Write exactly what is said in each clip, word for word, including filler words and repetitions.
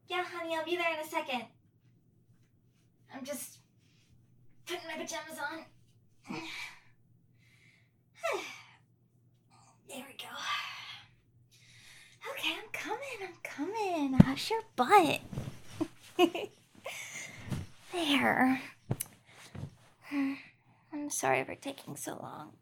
Yeah, honey, I'll be there in a second. I'm just putting my pajamas on. There we go. Okay, I'm coming, I'm coming. How's your butt? There. I'm sorry for taking so long.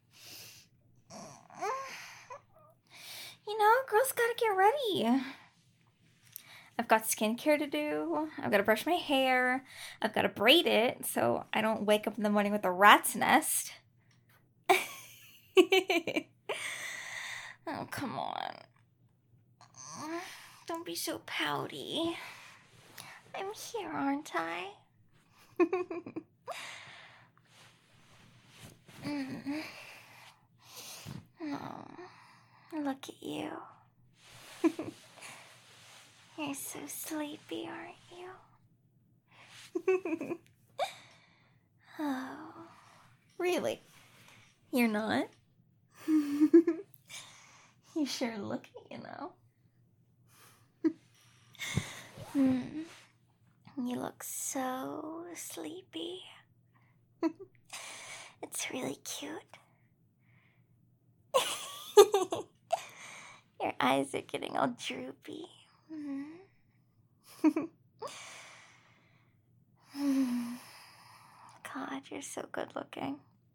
You know, girls gotta get ready. I've got skincare to do. I've got to brush my hair. I've got to braid it so I don't wake up in the morning with a rat's nest. Oh, come on. Don't be so pouty. I'm here, aren't I? mm. Oh, look at you. You're so sleepy, aren't you? Oh, really? You're not? You sure look it, you know. mm. You look so sleepy. It's really cute. Your eyes are getting all droopy. God, you're so good looking.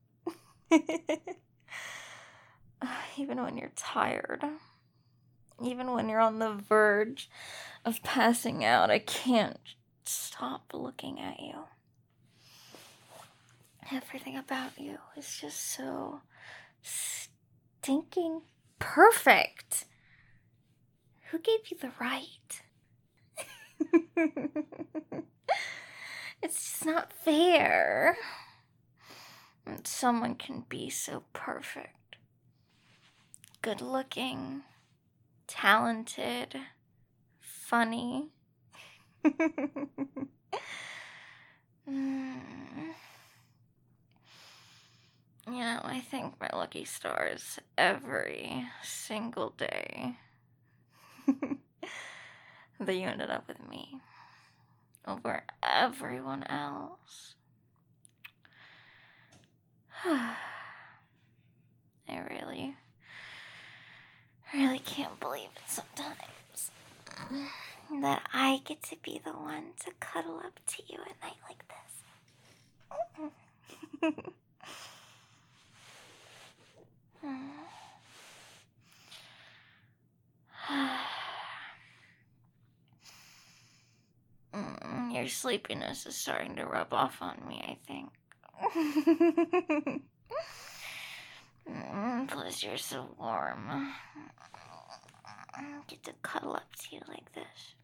Even when you're tired. Even when you're on the verge of passing out, I can't stop looking at you. Everything about you is just so stinking perfect. Who gave you the right? It's just not fair. And someone can be so perfect. Good looking, talented, funny. mm. You know, I thank my lucky stars every single day that you ended up with me over everyone else. I really, really can't believe it sometimes that I get to be the one to cuddle up to you at night like this. Your sleepiness is starting to rub off on me, I think. Plus, you're so warm. I get to cuddle up to you like this.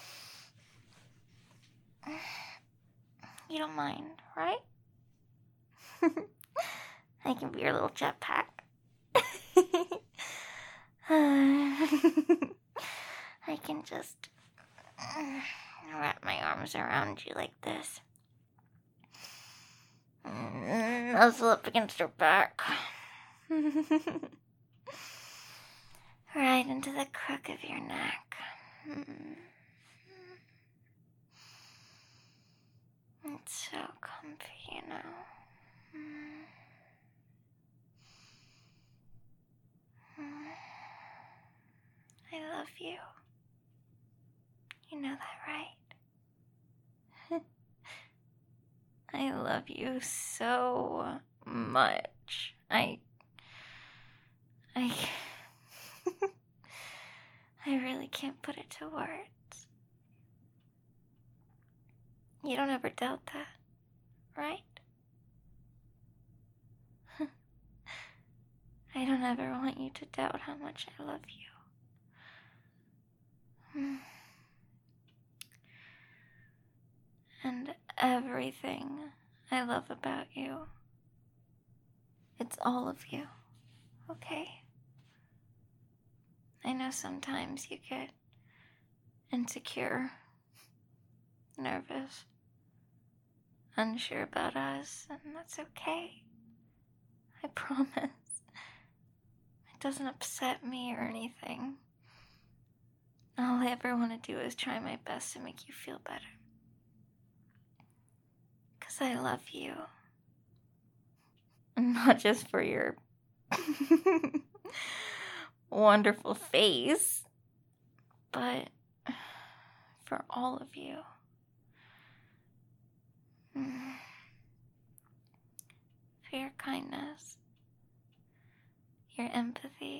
You don't mind, right? I can be your little jetpack. I can just wrap my arms around you like this. Nuzzle up against your back. Right into the crook of your neck. It's so comfy, you know. I love you. You know that, right? I love you so much. I... I... I really can't put it to words. You don't ever doubt that, right? I don't ever want you to doubt how much I love you. And everything I love about you, it's all of you, okay? I know sometimes you get insecure, nervous, unsure about us, and that's okay. I promise. It doesn't upset me or anything. All I ever want to do is try my best to make you feel better. Because I love you. Not just for your wonderful face, but for all of you. For your kindness, your empathy,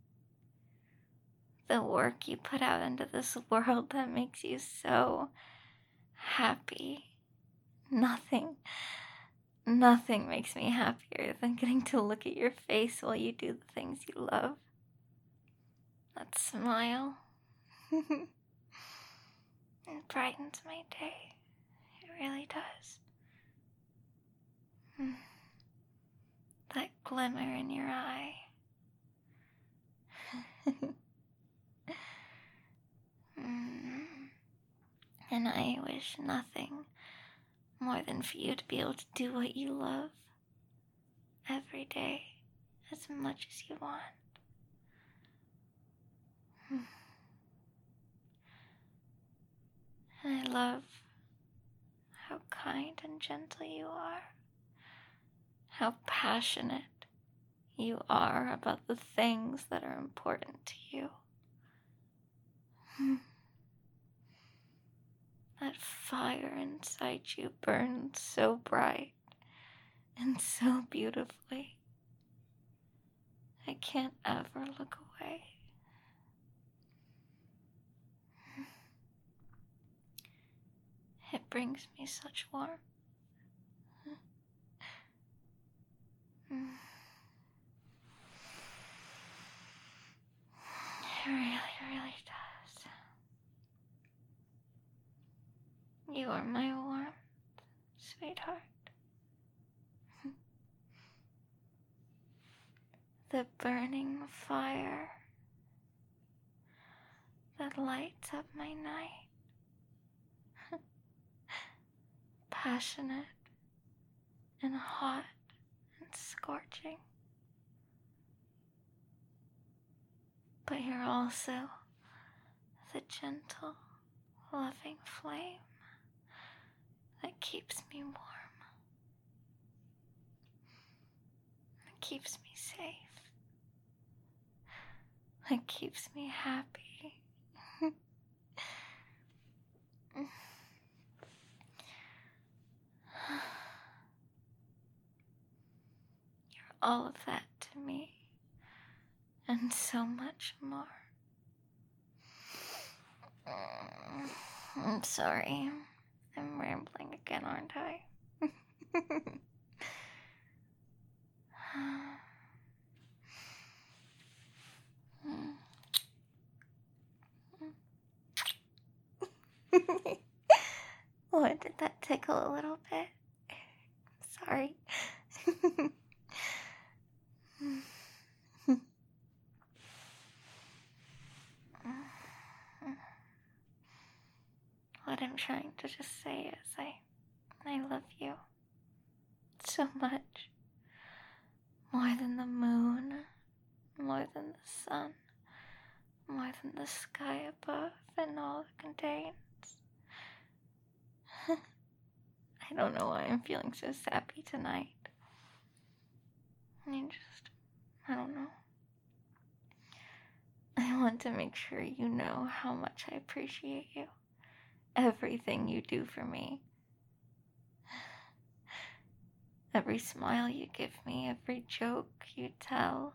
the work you put out into this world that makes you so happy. Nothing, nothing makes me happier than getting to look at your face while you do the things you love. That smile. It brightens my day. It really does. That glimmer in your eye. And I wish nothing more than for you to be able to do what you love every day as much as you want. And I love how kind and gentle you are, how passionate you are about the things that are important to you. That fire inside you burns so bright and so beautifully. I can't ever look away. It brings me such warmth. It really, really does. You are my warmth, sweetheart. The burning fire that lights up my night. Passionate and hot and scorching. But you're also the gentle, loving flame that keeps me warm. That keeps me safe. That keeps me happy. You're all of that to me, and so much more. I'm sorry. I'm rambling again, aren't I? What, did that tickle a little bit? Sorry. What I'm trying to just say is I, I love you so much. More than the moon, more than the sun, more than the sky above and all it contains. I don't know why I'm feeling so sappy tonight. I just, I don't know. I want to make sure you know how much I appreciate you. Everything you do for me. Every smile you give me, every joke you tell.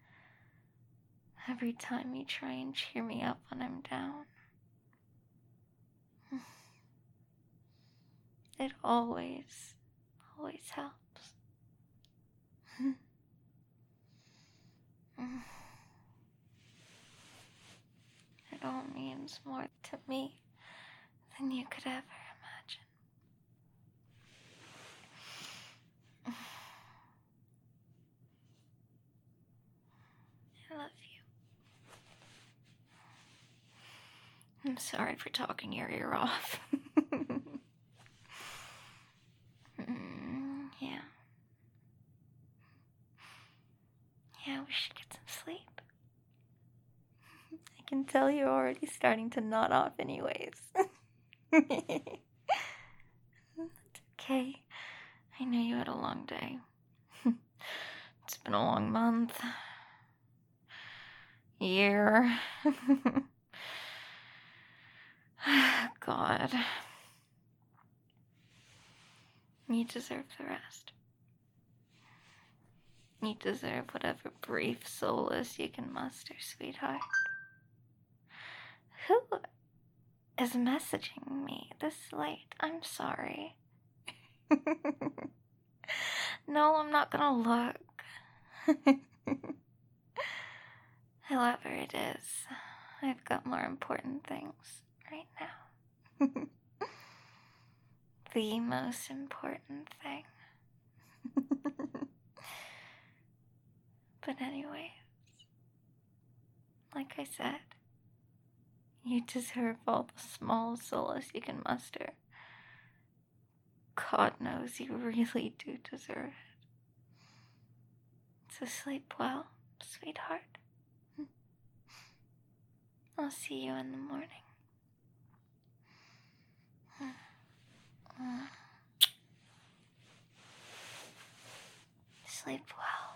Every time you try and cheer me up when I'm down. It always, always helps. It all means more to me than you could ever imagine. I love you. I'm sorry for talking your ear off. mm, yeah. Yeah, we should get some sleep. I can tell you're already starting to nod off anyways. That's okay. I know you had a long day. It's been a long month. Year. God. You deserve the rest. You deserve whatever brief solace you can muster, sweetheart. Who is messaging me this late? I'm sorry. No, I'm not gonna look. However it is, I've got more important things right now. The most important thing. But anyways, like I said, you deserve all the small solace you can muster. God knows you really do deserve it. So sleep well, sweetheart. I'll see you in the morning. Sleep well.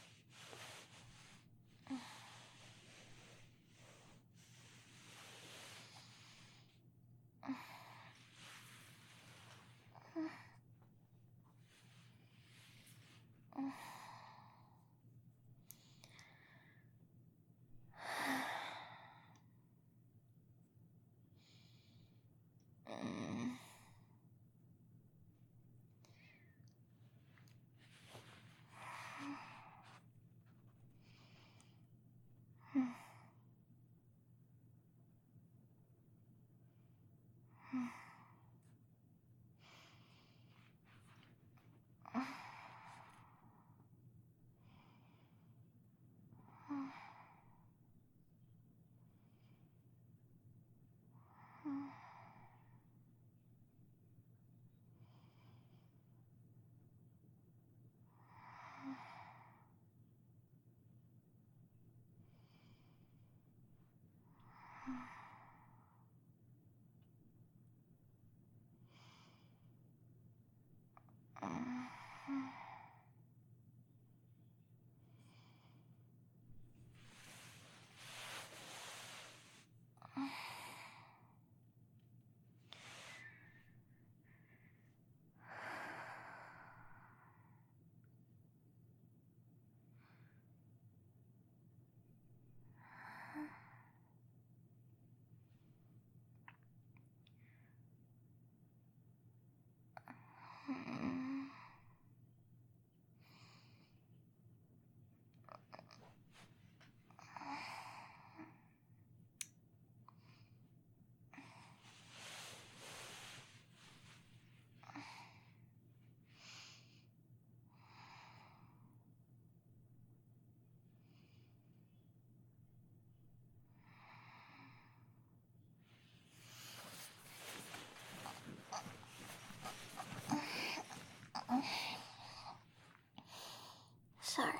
Sorry.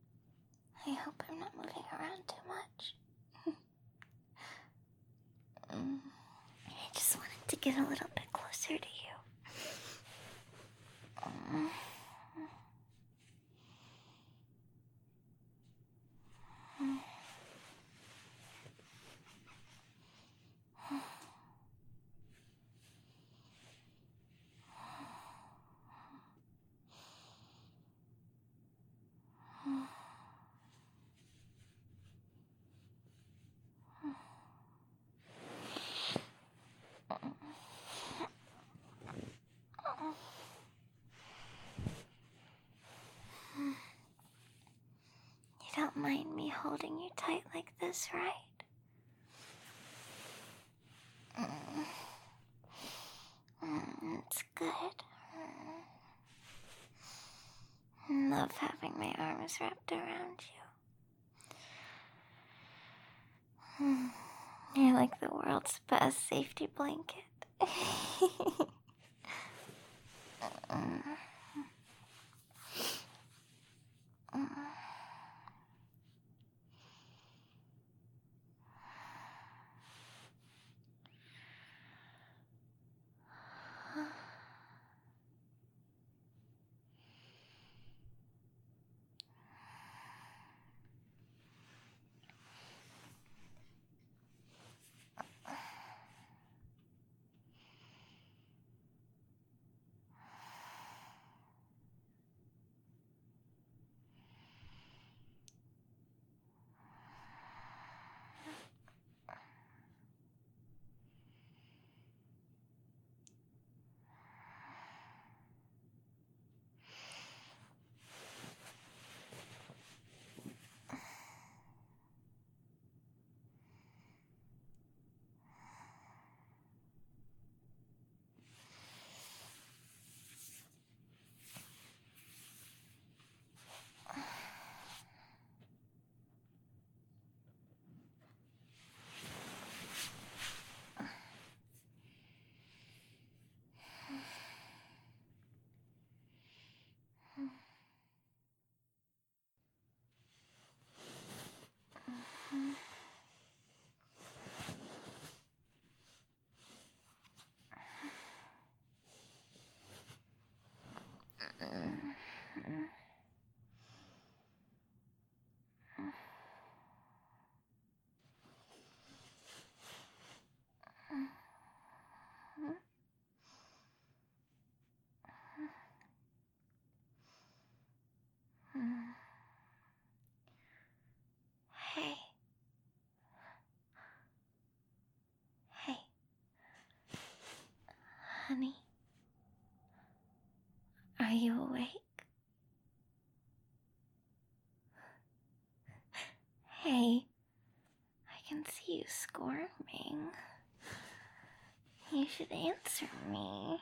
I hope I'm not moving around too much. I just wanted to get a little bit closer to you. You don't mind me holding you tight like this, right? Mm. Mm, it's good. Mm. Love having my arms wrapped around you. Mm. You're like the world's best safety blanket. Mm. Mm. can see you squirming. You should answer me.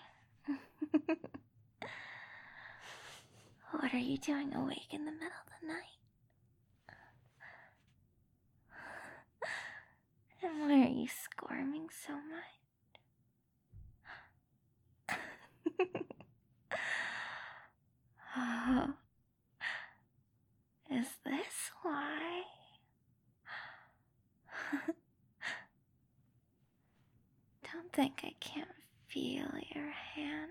What are you doing awake in the middle of the night? And why are you squirming so much? Oh, is this why? Don't think I can't feel your hand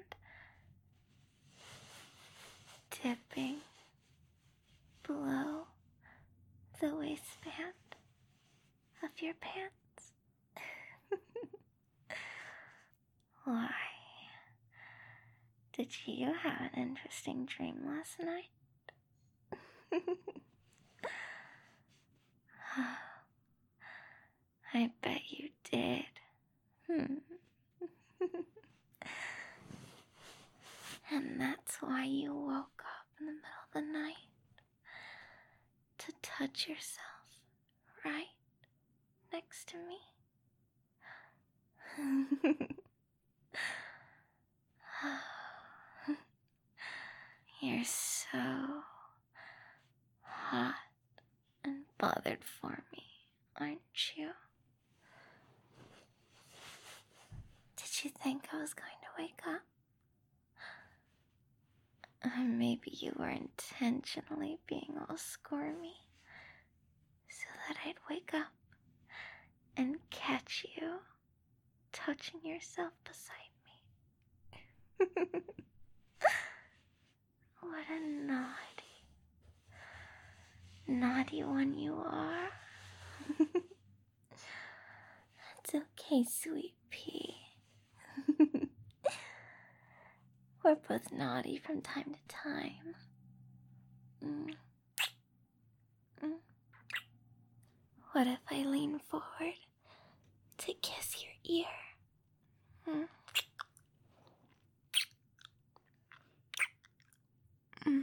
dipping below the waistband of your pants. Why? Did you have an interesting dream last night? I bet you did. Hmm. And that's why you woke up in the middle of the night to touch yourself right next to me. You're so hot and bothered for me, aren't you? Did you think I was going to wake up? Or maybe you were intentionally being all squirmy so that I'd wake up and catch you touching yourself beside me. What a naughty, naughty one you are. It's okay, sweet pea. We're both naughty from time to time. Mm. Mm. What if I lean forward to kiss your ear? Mm. Mm.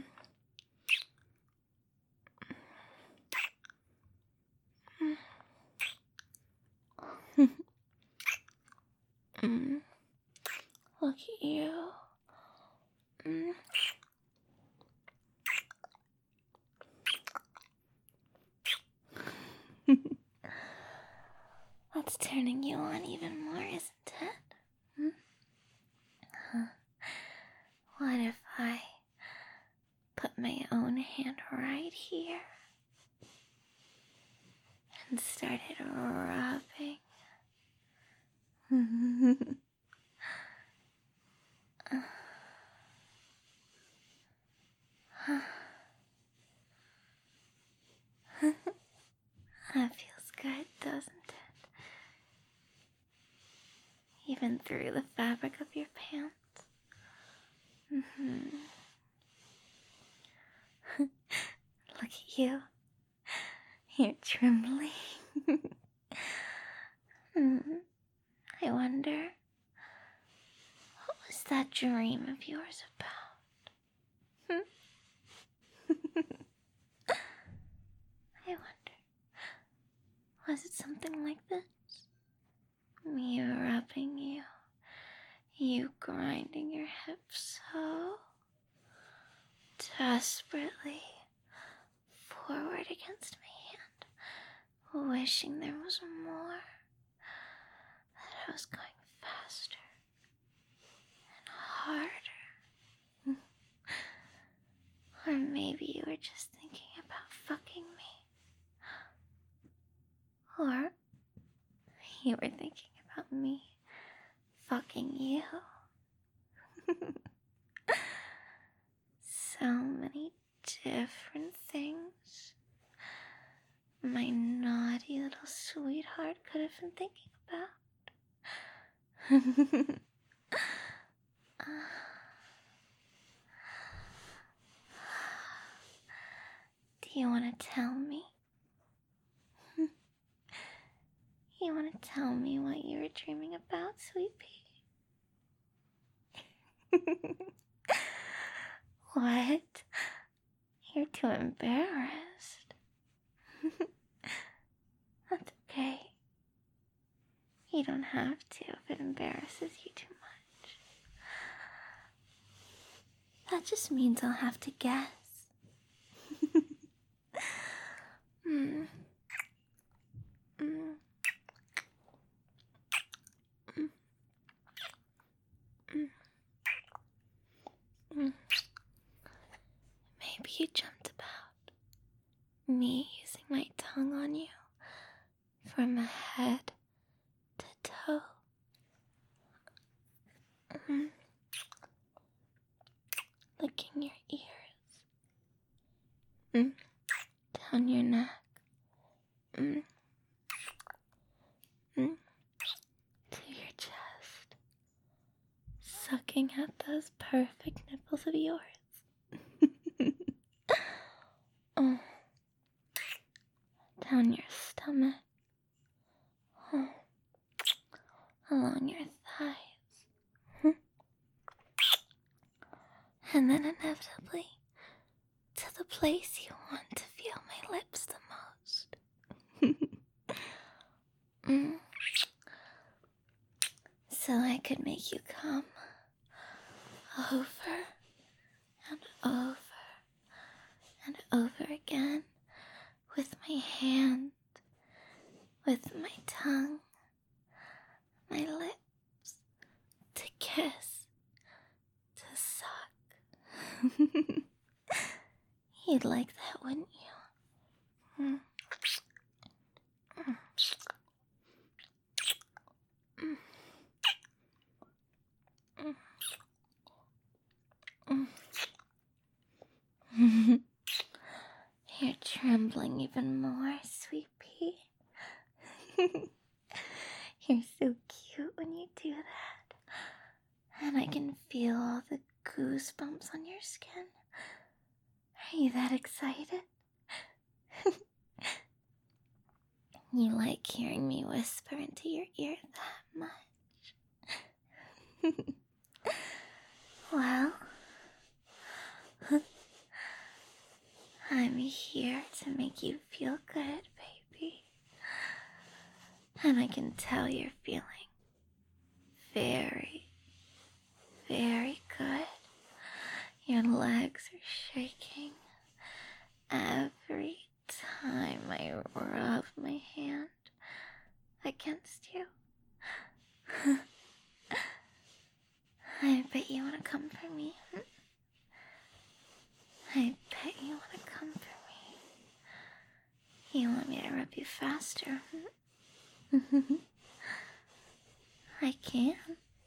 Mm. Mm. Look at you. Mm. That's turning you on even more, isn't it? Hmm? Huh. What if I put my own hand right here and started rubbing? That feels good, doesn't it? Even through the fabric of your pants. Mm-hmm. Look at you. You're trembling. hmm. I wonder, what was that dream of yours about? Hmm? I wonder, was it something like this? Me rubbing you, you grinding your hips so desperately forward against my hand, wishing there was more, that I was going faster and harder. Or maybe you were just thinking about fucking me. Or you were thinking about me fucking you. So many different things my naughty little sweetheart could have been thinking about. Do you want to tell me? You want to tell me what you were dreaming about, sweet pea? What? You're too embarrassed. That's okay. You don't have to if it embarrasses you too much. That just means I'll have to guess. mm. Mm. Mm. Mm. Mm. Maybe you dreamt about me using my tongue on you from head to toe. Mm. Licking your ears. Mm. Down your neck. Mm. Mm. To your chest. Sucking at those perfect nipples of yours. Oh. Down your stomach. Oh. Along your thighs. And then inevitably to the place you want to feel my lips the most. mm. So I could make you come over and over and over again with my hand, with my tongue, my lips, to kiss, to suck. You'd like that, wouldn't you? Mm. Mm. Mm. Mm. You're trembling even more, sweet pea. You're so cute when you do that. And I can feel all the goosebumps on your skin. Are you that excited? You like hearing me whisper into your ear that much? Well, I'm here to make you feel good, baby. And I can tell you're feeling very, very good. Your legs are shaking every time I rub my hand against you. I bet you want to come for me. Hmm? I bet you want to come for me. You want me to rub you faster? Hmm? I can.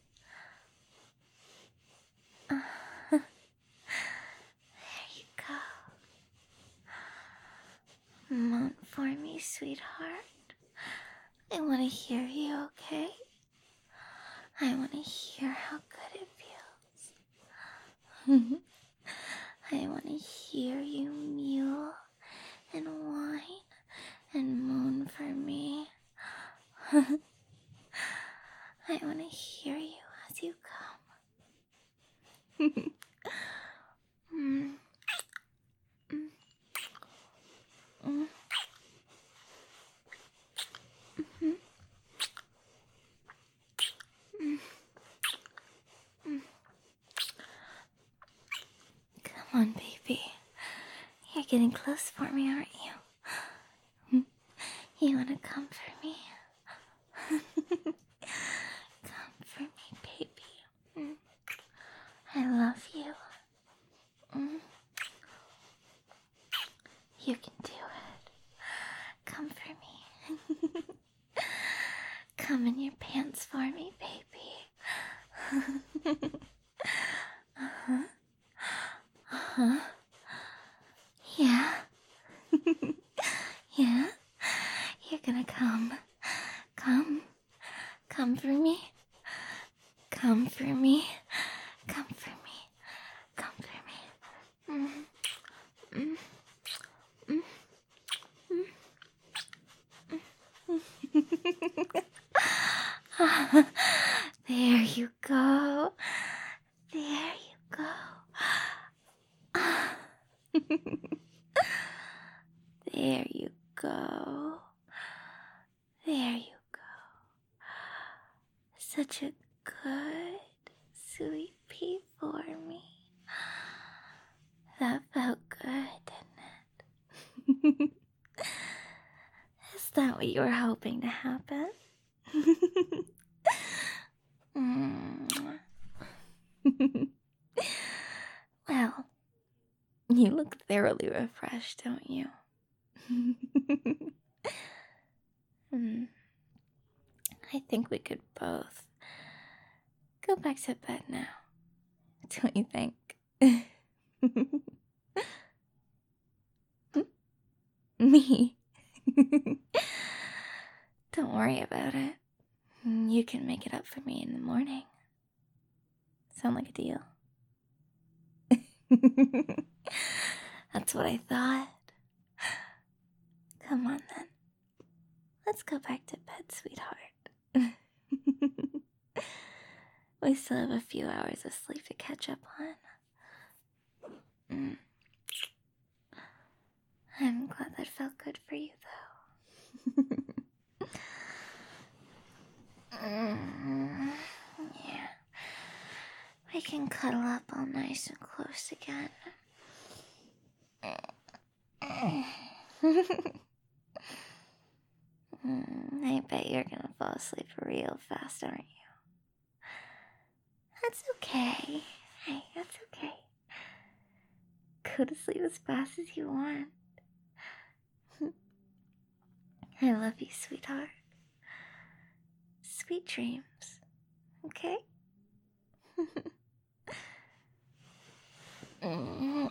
Uh, there you go. Moan for me, sweetheart. I want to hear you, okay? I want to hear how good it feels. I want to hear you mew and whine and moan for me. I want to hear you as you come. mm. Mm. Mm. Mm-hmm. Mm. Mm. Come on, baby. You're getting close for me, aren't you? You want to come for me? Come for me, baby. Mm. I love you. Mm. You can do it. Come for me. Come in your pants for me, baby. uh-huh. Uh-huh. Yeah. Yeah. You're gonna come. Come. Come for me. Come for me. Come for me. Come for me. Mm. Mm. Mm. Mm. There you go. There you go. There you go. There you go. such a good, sweet pee for me. That felt good, didn't it? Is that what you were hoping to happen? Mm. Well, you look thoroughly refreshed, don't you? Hmm. I think we could both go back to bed now. Don't you think? Me? Don't worry about it. You can make it up for me in the morning. Sound like a deal? That's what I thought. Come on then. Let's go back to bed, sweetheart. We still have a few hours of sleep to catch up on. Mm. I'm glad that felt good for you, though. mm. Yeah. We can cuddle up all nice and close again. Mm, I bet you're gonna fall asleep real fast, aren't you? That's okay. Hey, that's okay. Go to sleep as fast as you want. I love you, sweetheart. Sweet dreams. Okay? mm.